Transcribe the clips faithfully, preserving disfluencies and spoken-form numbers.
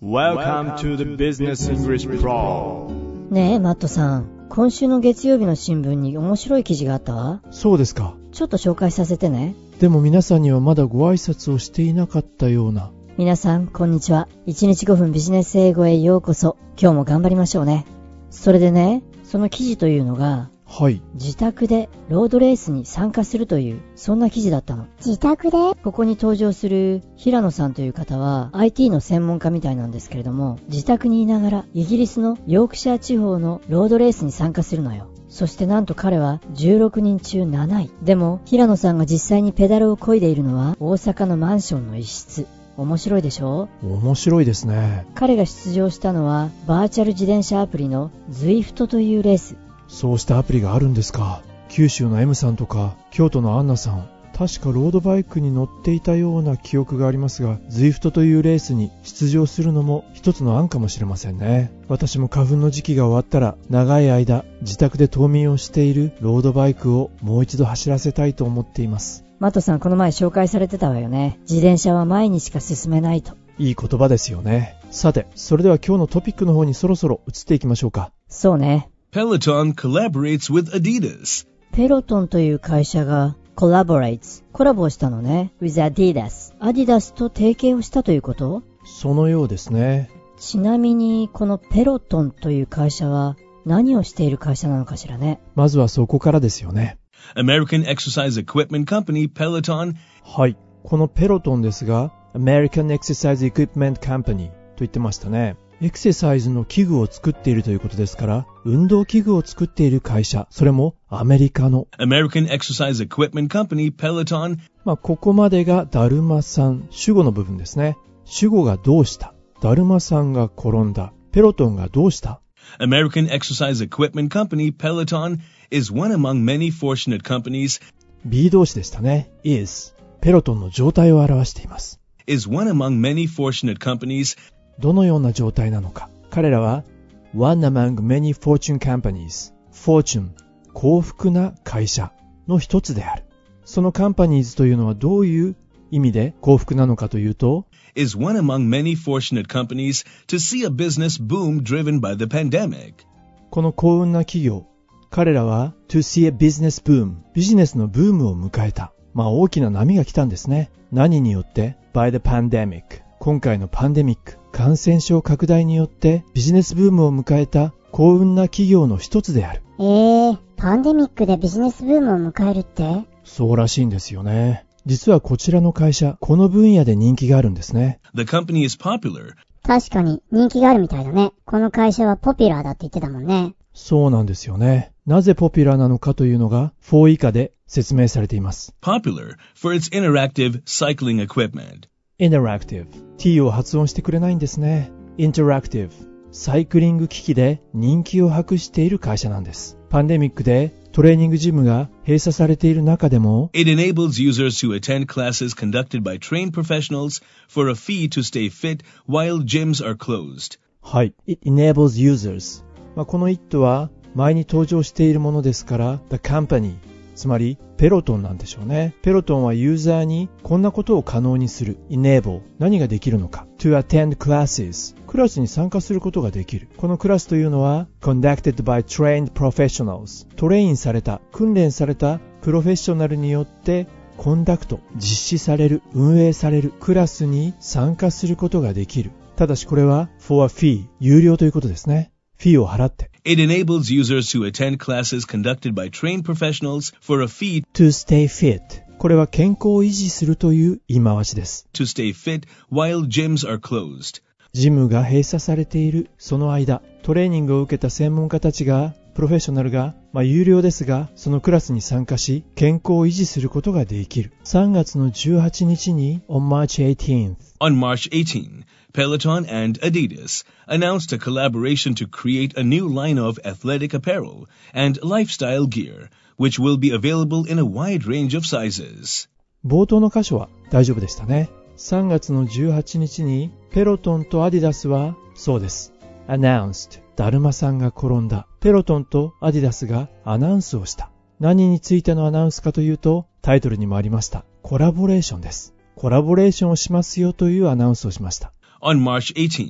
Welcome to the Business English Pro。 ねえマットさん、今週の月曜日の新聞に面白い記事があったわ。 そうですか。 ちょっと紹介させてね。 でも皆さんにはまだご挨拶をしていなかったような。 皆さんこんにちは。いちにちごふんビジネス英語へようこそ。今日も頑張りましょうね。それでね、その記事というのが、 はい。 自宅でロードレースに参加するという、そんな記事だったの。 自宅で？ ここに登場する平野さんという方は アイティー の専門家みたいなんですけれども、自宅にいながらイギリスのヨークシャー地方のロードレースに参加するのよ。そしてなんと彼はじゅうろくにんちゅうなない。でも平野さんが実際にペダルを漕いでいるのは大阪のマンションの一室。面白いでしょ？ 面白いですね。 彼が出場したのはバーチャル自転車アプリの ズイフト というレース。 そうしたアプリがあるんですか。九州の M さんとか京都のアンナさん、確かロードバイクに乗っていたような記憶がありますが、 ズイフト というレースに出場するのも一つの案かもしれませんね。私も花粉の時期が終わったら長い間自宅で冬眠をしているロードバイクをもう一度走らせたいと思っています。 マットさんこの前紹介されてたわよね。自転車は前にしか進めないと。 いい言葉ですよね。さて、それでは今日のトピックの方にそろそろ移っていきましょうか。 そうね。 Peloton collaborates with Adidas。 ペロトンという会社が collaborates コラボをしたのね with Adidas。 アディダスと提携をしたということ？ そのようですね。 ちなみにこのペロトンという会社は何をしている会社なのかしらね。 まずはそこからですよね。 American exercise equipment company Peloton。 はい。このペロトンですが American exercise equipment company と言ってましたね。エクササイズの器具を作っているということですから、運動器具を作っている会社、それもアメリカの American exercise equipment company Peloton。 まあ、ここまでがだるまさん、主語の部分ですね。主語がどうした、だるまさんが転んだ、ペロトンがどうした。 American exercise equipment company Peloton is one among many fortunate companies。 B 動詞でしたね。is ペロトンの状態を表しています。 is one among many fortunate companies。 どのような状態なのか。彼らは One among many fortune companies。 Fortune 幸福な会社の一つである。そのカンパニーズというのはどういう意味で幸福なのかというと、 is one among many fortunate companies to see a business boom driven by the pandemic。 この幸運な企業、彼らは to see a business boom ビジネスのブームを迎えた。まあ大きな波が来たんですね。何によって？ by the pandemic。 今回のパンデミック、感染症拡大によってビジネスブームを迎えた幸運な企業の一つである。 えー、パンデミックでビジネスブームを迎えるって？ そうらしいんですよね。実はこちらの会社、この分野で人気があるんですね。 The company is popular。 確かに人気があるみたいだね。この会社はポピュラーだって言ってたもんね。 そうなんですよね。なぜポピュラーなのかというのがフォー以下で説明されています。 Popular for its interactive cycling equipment。 Interactive T を発音してくれないんですね。 Interactive サイクリング機器で人気を博している会社なんです。パンデミックでトレーニングジムが閉鎖されている中でも It enables users to attend classes conducted by trained professionals for a fee to stay fit while gyms are closed。 はい。It enables users、まあ、この It は前に登場しているものですから The company、 つまりペロトンなんでしょうね。ペロトンはユーザーにこんなことを可能にする。 Enable 何ができるのか。 To attend classes クラスに参加することができる。このクラスというのは Conducted by trained professionals トレインされた、訓練されたプロフェッショナルによってコンダクト、実施される、運営されるクラスに参加することができる。ただしこれは for a fee 有料ということですね。フィーを払って。 It enables users to attend classes conducted by trained professionals for a fee to stay fit これは健康を維持するという言い回しです。 to stay fit while gyms are closed。 ジムが閉鎖されているその間、トレーニングを受けた専門家たちが、プロフェッショナルが、まあ有料ですが、そのクラスに参加し、健康を維持することができる。さんがつのじゅうはちにちに on March eighteenth On March eighteenth, Peloton and Adidas announced a collaboration to create a new line of athletic apparel and lifestyle gear, which will be available in a wide range of sizes。 冒頭の箇所は大丈夫でしたね。さんがつのじゅうはちにちにペロトンとアディダスは、そうです。announced だるまさんが転んだ。ペロトンとアディダスがアナウンスをした。何についてのアナウンスかというと、タイトルにもありました。コラボレーションです。コラボレーションをしますよというアナウンスをしました。 On March eighteenth,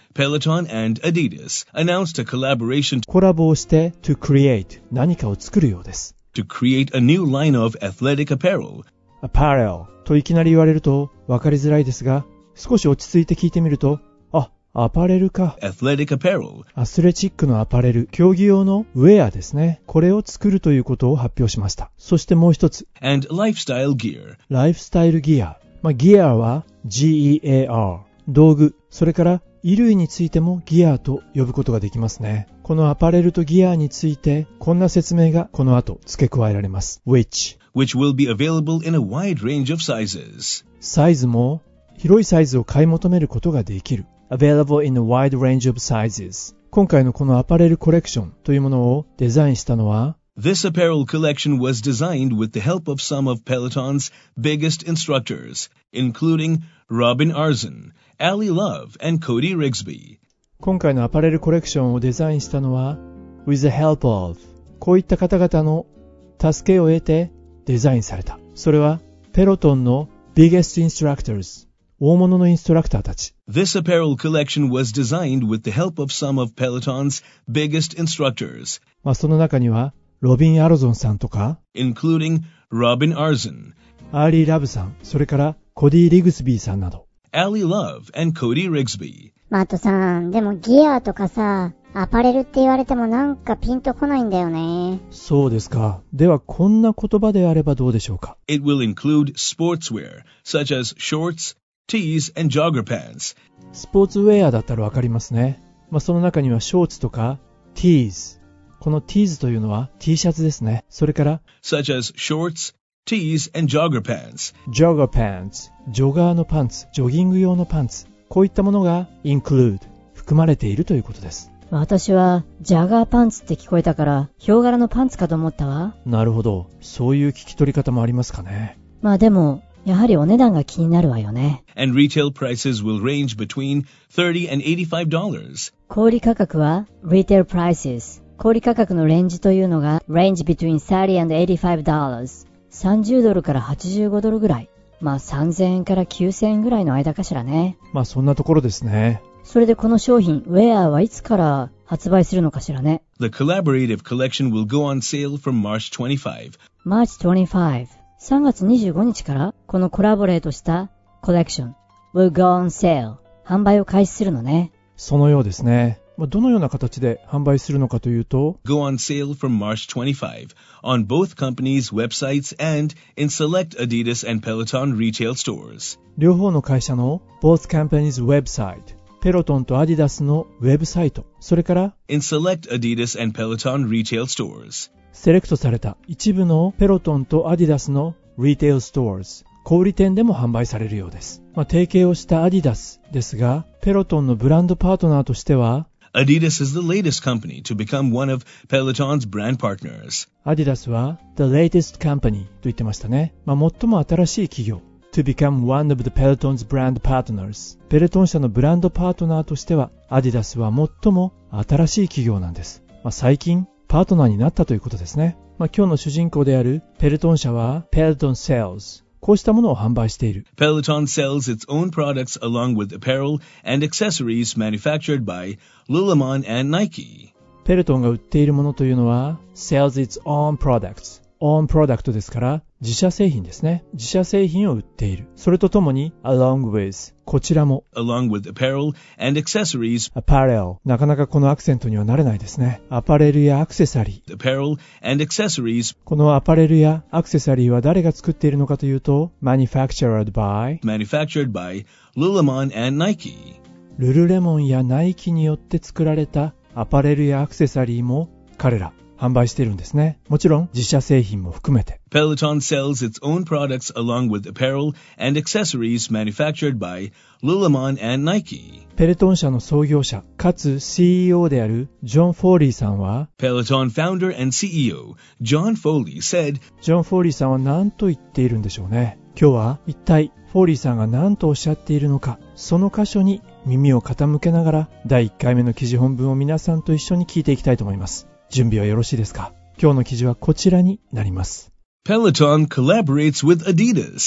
Peloton and Adidas announced a collaboration コラボをして to create 何かを作るようです。 to create a new line of athletic apparel. apparel といきなり言われると分かりづらいですが、少し落ち着いて聞いてみると、あ、アパレルか。 Athletic apparel. アスレチックのアパレル、競技用のウェアですね。これを作るということを発表しました。そしてもう一つ。 And lifestyle gear. ライフスタイルギア。まあ、ギアは ジーイーエーアール。道具。それから衣類についてもギアと呼ぶことができますね。このアパレルとギアについてこんな説明がこの後付け加えられます。which which will be available in a wide range of sizes. サイズも広いサイズを買い求めることができる。available in a wide range of sizes。今回のこのアパレルコレクションというものをデザインしたのは This apparel collection was designed with the help of some of Peloton's biggest instructors, including Robin Arzon, Ali Love, and Cody Rigsby. 今回のアパレルコレクションをデザインしたのは with the help of こういった方々の助けを得てデザインされた。それはペロトンの biggest instructors 大物のインストラクターたち。 This apparel collection was designed with the help of some of Peloton's biggest instructors. まあその中にはロビン・アロゾンさんとか including Robin Arzon, アーリー・ラブさん、それからコディ・リグスビーさんなど Ali Love, and Cody Rigsby. マットさん、でもギアとかさ、アパレルって言われてもなんかピンとこないんだよね。 そうですか。ではこんな言葉であればどうでしょうか。 It will include sportswear, such as shorts, tees, and jogger pants. スポーツウェアだったらわかりますね。まあその中にはショーツとか tees。この tees というのは T シャツですね。それから such as shorts, tees, and jogger pants. jogger pants、ジョガーのパンツ、ジョギング用のパンツ。こういったものが include、含まれているということです。 私はジャガーパンツって聞こえたからヒョウ柄のパンツかと思ったわ。 なるほど。そういう聞き取り方もありますかね。 まあでもやはりお値段が気になるわよね。 And retail prices will range between thirty and eighty-five dollars. 小売価格は retail prices。小売価格のレンジというのが range between thirty and eighty-five dollars。さんじゅうドルからはちじゅうごドルぐらい。まあさんぜんえんからきゅうせんえんぐらいの間かしらね。 まあそんなところですね。 それでこの商品、ウェアはいつから発売するのかしらね。 The collaborative collection will go on sale from March twenty-fifth. March twenty-fifth。さんがつにじゅうごにちからこのコラボレートしたコレクション will go on sale。販売を開始するのね。 そのようですね。どのような形で販売するのかというと Go on sale from March twenty-fifth on both companies' websites and in select Adidas and Peloton retail stores. 両方の会社の both companies' website ペロトンとアディダスのウェブサイト、それから in select Adidas and Peloton retail stores. セレクトされた一部のペロトンとアディダスの retail stores、小売店でも販売されるようです。まあ、提携をしたアディダスですが、ペロトンのブランドパートナーとしては Adidas is the latest company to become one of Peloton's brand partners. アディダスは the latest company と言ってましたね。まあ、最も新しい企業。to become one of the Peloton's brand partners。ペレトン社のブランドパートナーとしては、アディダスは最も新しい企業なんです。まあ、最近、パートナーになったということですね。まあ、今日の主人公であるペレトン社は Peloton Sales。こうしたものを販売している。 Peloton sells its own products along with apparel and accessories manufactured by Lululemon and Nike. ペレトンが売っているものというのは sells its own products。own product ですから自社製品ですね。自社製品を売っている。それとともに along with こちらも along with apparel and accessories apparel なかなかこのアクセントにはなれないですね。アパレルやアクセサリー apparel and accessories このアパレルやアクセサリーは誰が作っているのかというと manufactured by manufactured by Lululemon and Nike ルルレモンやナイキによって作られたアパレルやアクセサリーも彼ら販売しているんですね。もちろん自社製品も含めて。 Peloton sells its own products along with apparel and accessories manufactured by Lululemon and Nike. ペレトン社の創業者かつ シーイーオー であるジョン・フォーリーさんは Peloton founder and シーイーオー John Foley said ジョン・フォーリーさんは何と言っているんでしょうね。今日は一体フォーリーさんが何とおっしゃっているのか、その箇所に耳を傾けながらだいいっかいめの記事本文を皆さんと一緒に聞いていきたいと思います。準備はよろしいですか？今日の記事はこちらになります。 Peloton collaborates with Adidas.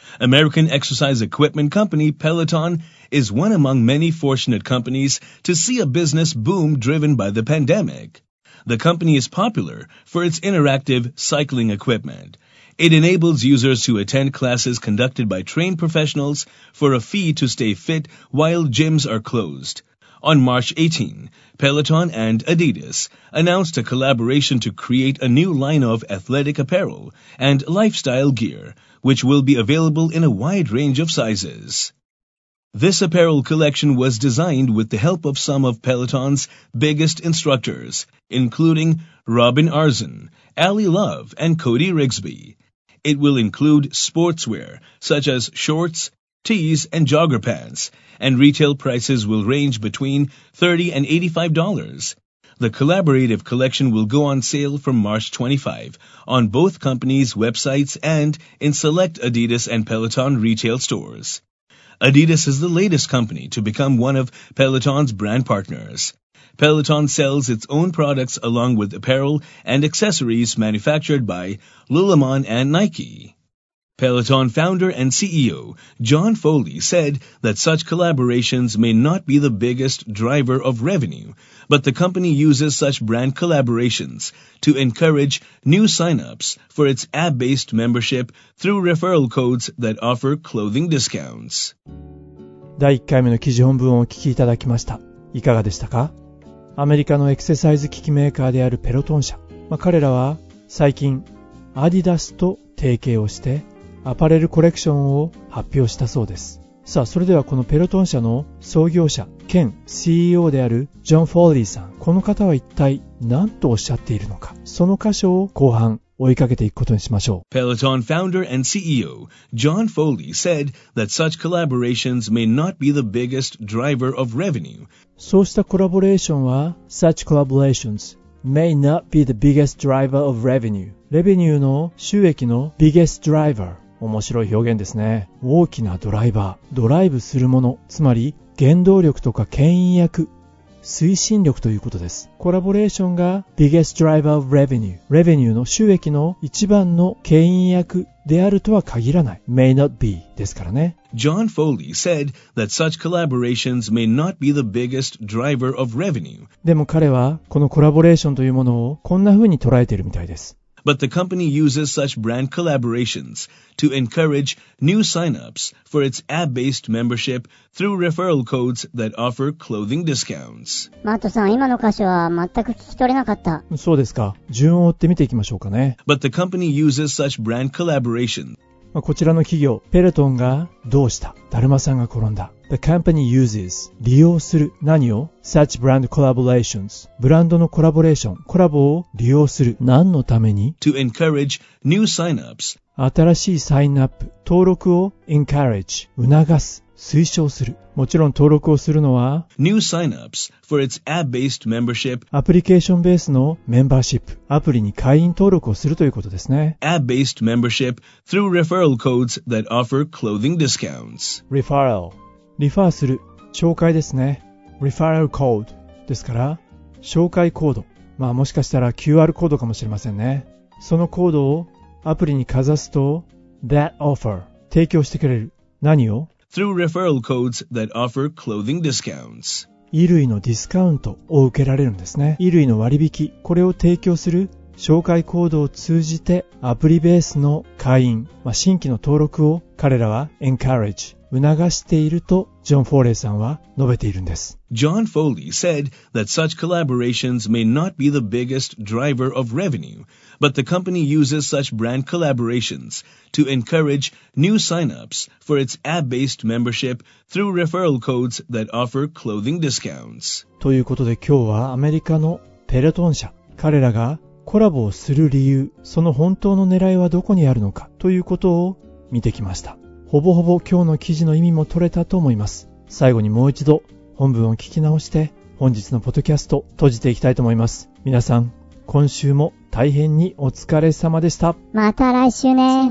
American exercise equipment company Peloton is one among many fortunate companies to see a business boom driven by the pandemic. The company is popular for its interactive cycling equipment. It enables users to attend classes conducted by trained professionals for a fee to stay fit while gyms are closed. On March eighteenth, Peloton and Adidas announced a collaboration to create a new line of athletic apparel and lifestyle gear, which will be available in a wide range of sizes. This apparel collection was designed with the help of some of Peloton's biggest instructors, including Robin Arzon, Ali Love, and Cody Rigsby. It will include sportswear such as shorts, tees, and jogger pants, and retail prices will range between thirty dollars and eighty-five dollars. The collaborative collection will go on sale from March twenty-fifth on both companies' websites and in select Adidas and Peloton retail stores. Adidas is the latest company to become one of Peloton's brand partners. Peloton sells its own products along with apparel and accessories manufactured by Lululemon and Nike. Peloton founder and C E O John Foley said that such collaborations may not be the biggest driver of revenue, but the company uses such brand collaborations to encourage new sign-ups for its app-based membership through referral codes that offer clothing discounts. だいいっかいめの記事本文をお聞きいただきました。いかがでしたか？アメリカのエクササイズ機器メーカーであるペロトン社。まあ、彼らは最近アディダスと提携をしてアパレルコレクションを発表したそうです。さあ、それではこのペロトン社の創業者兼 シーイーオー であるジョン・フォーリーさん、この方は一体何とおっしゃっているのか、その箇所を後半追いかけていくことにしましょう。 Peloton founder and C E O John Foley said that such collaborations may not be the biggest driver of revenue. そうしたコラボレーションは Such collaborations may not be the biggest driver of revenue. レベニューの収益の biggest driver、面白い表現ですね。大きなドライバー、ドライブするもの、つまり原動力とか牽引役、推進力ということです。コラボレーションが biggest driver of revenue、レベニューの収益の一番の牽引役であるとは限らない。may not be ですからね。 John Foley said that such collaborations may not be the biggest driver of revenue. でも彼はこのコラボレーションというものをこんな風に捉えているみたいです。 But the company uses such brand collaborations to encourage new sign-ups for its app-based membership through referral codes that offer clothing discounts. マットさん、今の箇所は全く聞き取れなかった。 そうですか。順を追って見ていきましょうかね。 But the company uses such brand collaborations. こちらの企業、ペレトンがどうした？だるまさんが転んだ。The company uses 利用する何を such brand collaborations ブランドのコラボレーションコラボを利用する何のために to encourage new sign-ups 新しいサインアップ登録を encourage 促す推奨するもちろん登録をするのは new sign-ups for its app-based membership アプリケーションベースのメンバーシップアプリに会員登録をするということですね app-based membership through referral codes that offer clothing discounts referralリファーする、紹介ですね。Referral code ですから、紹介コード。まあもしかしたら キューアール コードかもしれませんね。そのコードをアプリにかざすと、That offer 提供してくれる。何を Through referral codes that offer clothing discounts. 衣類のディスカウントを受けられるんですね。衣類の割引、これを提供する紹介コードを通じてアプリベースの会員、まあ、新規の登録を彼らは encourage促しているとジョン・フォーレイさんは述べているんです。 John Foley said that such collaborations may not be the biggest driver of revenue, but the company uses such brand collaborations to encourage new sign-ups for its app-based membership through referral codes that offer clothing discounts. ということで今日はアメリカのペレトン社、彼らがコラボをする理由、その本当の狙いはどこにあるのかということを見てきました。ほぼほぼ今日の記事の意味も取れたと思います。最後にもう一度本文を聞き直して本日のポッドキャスト閉じていきたいと思います。皆さん、今週も大変にお疲れ様でした。 また来週ね。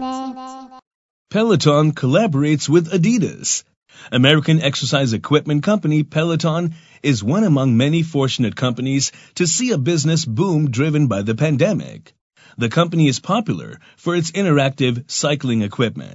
Peloton collaborates with Adidas. American exercise equipment company Peloton is one among many fortunate companies to see a business boom driven by the pandemic. The company is popular for its interactive cycling equipment.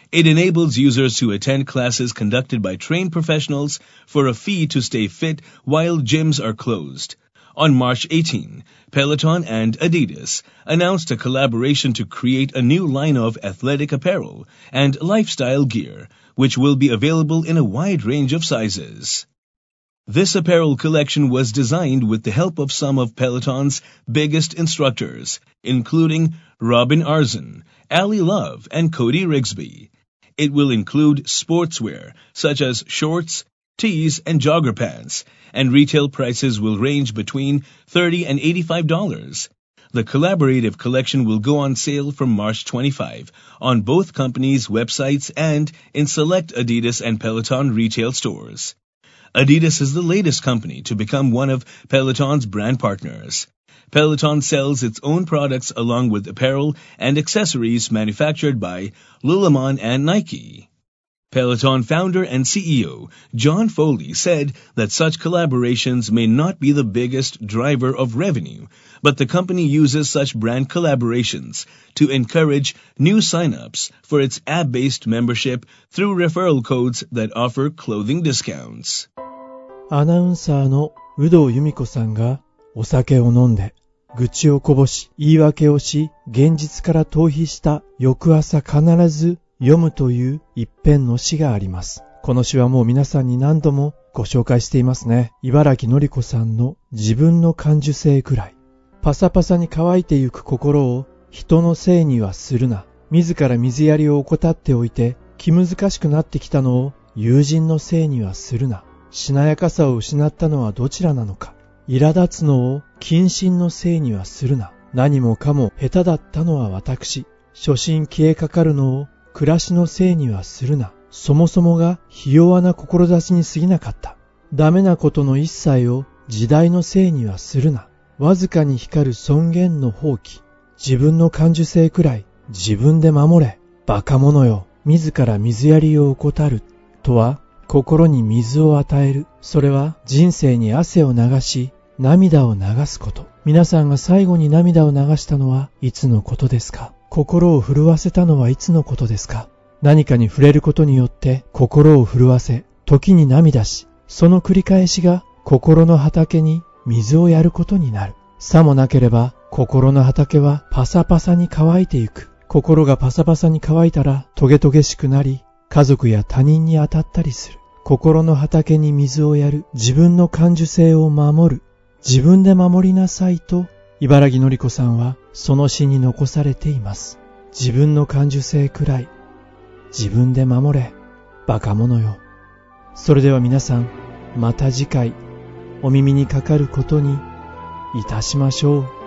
It enables users to attend classes conducted by trained professionals for a fee to stay fit while gyms are closed. On March eighteenth, Peloton and Adidas announced a collaboration to create a new line of athletic apparel and lifestyle gear, which will be available in a wide range of sizes. This apparel collection was designed with the help of some of Peloton's biggest instructors, including Robin Arzon, Ali Love, and Cody Rigsby. It will include sportswear, such as shorts, tees, and jogger pants, and retail prices will range between thirty dollars and eighty-five dollars. The collaborative collection will go on sale from March twenty-fifth on both companies' websites and in select Adidas and Peloton retail stores. Adidas is the latest company to become one of Peloton's brand partners. Peloton sells its own products along with apparel and accessories manufactured by Lululemon and Nike. Peloton founder and C E O John Foley said that such collaborations may not be the biggest driver of revenue, but the company uses such brand collaborations to encourage new sign-ups for its app-based membership through referral codes that offer clothing discounts. アナウンサーの有働由美子さんがお酒を飲んで愚痴をこぼし言い訳をし現実から逃避した翌朝必ず読むという一編の詩があります。この詩はもう皆さんに何度もご紹介していますね。茨城のり子さんの自分の感受性くらい。パサパサに乾いてゆく心を人のせいにはするな。自ら水やりを怠っておいて気難しくなってきたのを友人のせいにはするな。しなやかさを失ったのはどちらなのか。苛立つのを謹慎のせいにはするな。何もかも下手だったのは私。初心消えかかるのを暮らしのせいにはするな。そもそもがひ弱な志に過ぎなかった。ダメなことの一切を時代のせいにはするな。わずかに光る尊厳の放棄。自分の感受性くらい自分で守れ。バカ者よ。自ら水やりを怠る。とは心に水を与える。それは人生に汗を流し、涙を流すこと。皆さんが最後に涙を流したのはいつのことですか？心を震わせたのはいつのことですか？何かに触れることによって心を震わせ、時に涙し、その繰り返しが心の畑に水をやることになる。さもなければ心の畑はパサパサに乾いてゆく。心がパサパサに乾いたらトゲトゲしくなり、家族や他人に当たったりする。心の畑に水をやる。自分の感受性を守る。自分で守りなさいと、茨城のり子さんはその詩に残されています。自分の感受性くらい、自分で守れ、バカ者よ。それでは皆さん、また次回、お耳にかかることにいたしましょう。